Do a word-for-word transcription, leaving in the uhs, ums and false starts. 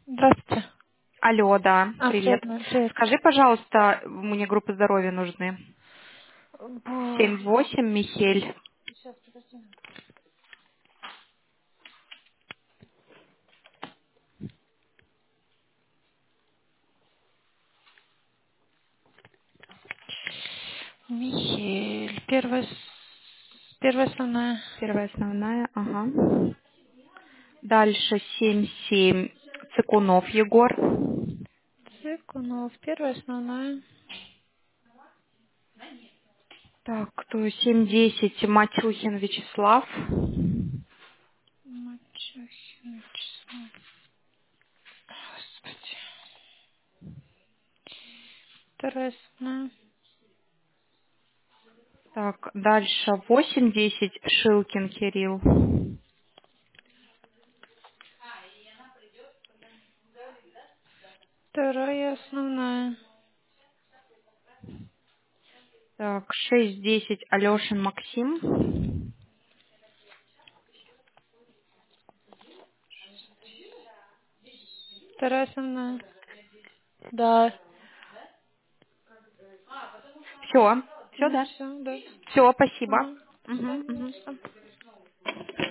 Здравствуйте. Алло, да, А, привет. привет, Надя, привет. Скажи, пожалуйста, мне группы здоровья нужны. Бу- семь восемь, Михель. Сейчас, подожди. Михель. Первая, с- первая основная. Первая основная, ага. Дальше семь семь, Цыкунов Егор. Цыкунов. Первая основная. Так, кто семь десять, Матюхин Вячеслав. Мачехин Вячеслав. Господи. Вторая основная. Так, дальше восемь десять, Шилкин Кирилл. Вторая основная. Так, шесть десять, Алешин Максим. Вторая основная. Да. Все, все, Ну да. все, да. Все, спасибо. Ага. До Угу, свидания. угу. Что?